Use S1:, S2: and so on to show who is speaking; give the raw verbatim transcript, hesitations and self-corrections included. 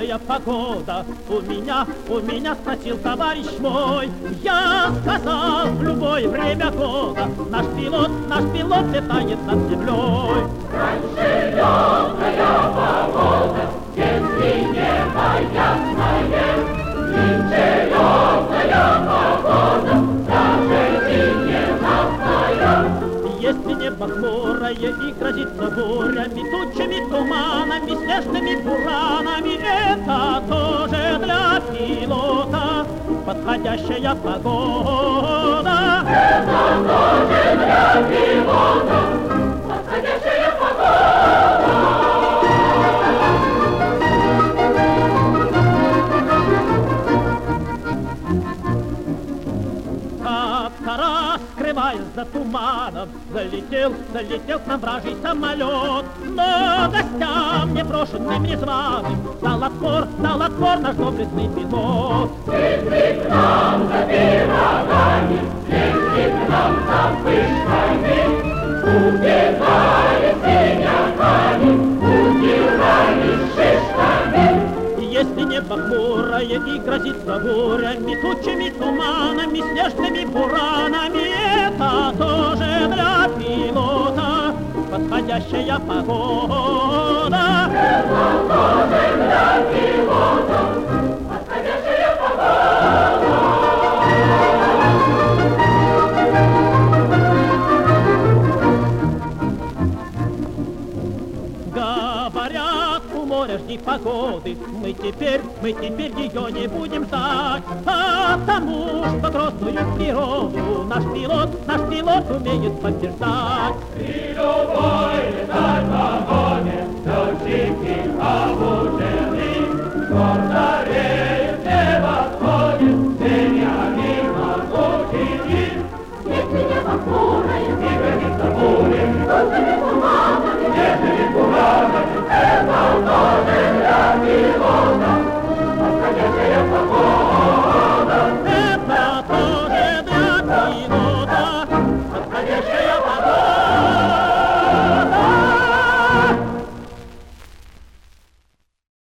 S1: подходящая погода. У меня, у меня спросил товарищ мой, я сказал, в любое время года наш пилот, наш пилот летает над землей.
S2: Раньше легкая погода, если небо ясное, нынче легкая погода, даже зимненастная.
S1: Если небо хмурое и грозится бурями, тучами, туманами, снежными буранами, это тоже для пилота подходящая погода.
S2: Это тоже для пилота подходящая погода.
S1: Как-то раз, скрываясь за туманом, залетел, залетел к нам вражий самолет. Но гостям непрошенным, незваным дал отпор, дал отпор наш доблестный пилот.
S2: Летит к нам за пирогами, летит к нам за пышками, убегали синяками, удирали шишками.
S1: Если небо хмурое и грозится бурями, тучами, туманами, снежными буранами, это тоже для пилота подходящая погода.
S2: Это тоже для пилота подходящая погода.
S1: Говорят, у моря жди погоды, мы теперь, мы теперь ее не будем ждать, потому что грозную природу наш пилот, наш пилот умеет побеждать.
S2: При любой летать погоде, летчики обучены, гордо